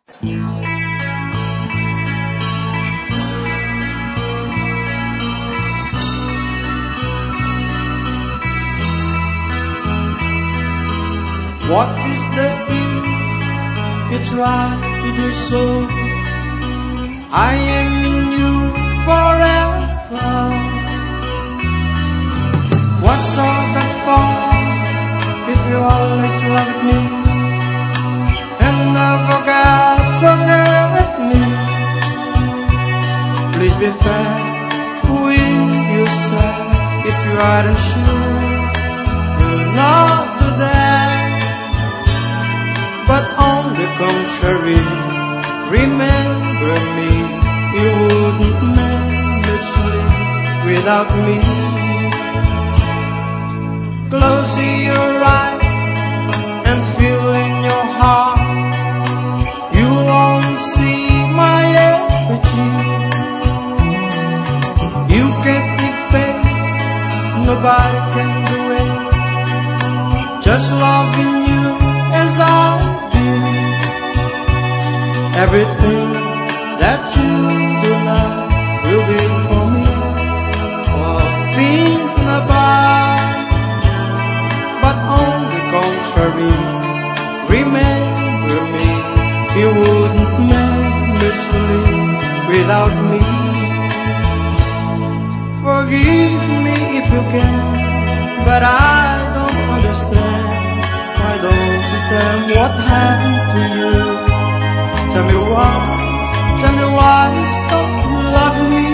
What is the use you try to do so? I am in you forever. What's all that for if you always loved me and never forget me? Please be fair with yourself. If you aren't sure, you'll not do that. But on the contrary, remember me. You wouldn't manage to live without me. Close your eyes and feel in your heart. You won't see my effigy. You can't deface, nobody can do it. Just loving you as I do. Everything that you do now will be for me, for thinking about. But on the contrary, remember me. You wouldn't manage to live without me. Forgive me if you can, but I don't understand. Why don't you tell me what happened to you? Tell me why you stopped loving me?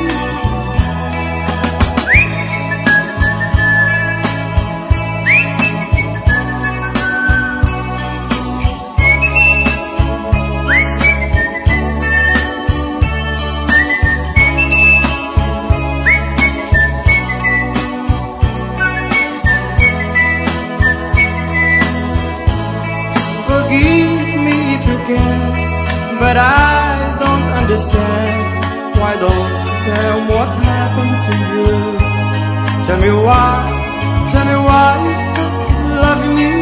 Forgive me if you can, but I don't understand. Why don't you tell me what happened to you? Tell me why you stopped loving me?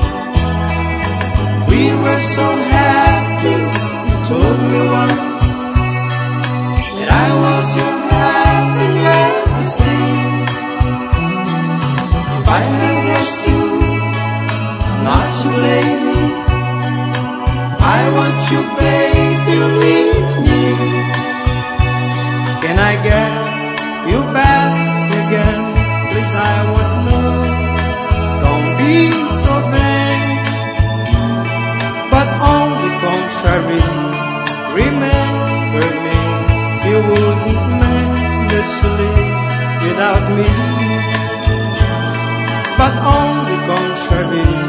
We were so happy. You told me once that I was your happiness. If I have lost you, I'm not to blame. I want you, baby, you need me. Can I get you back again? Please, I want to know. Don't be so vain. But on the contrary, remember me. You wouldn't manage to live without me. But on the contrary,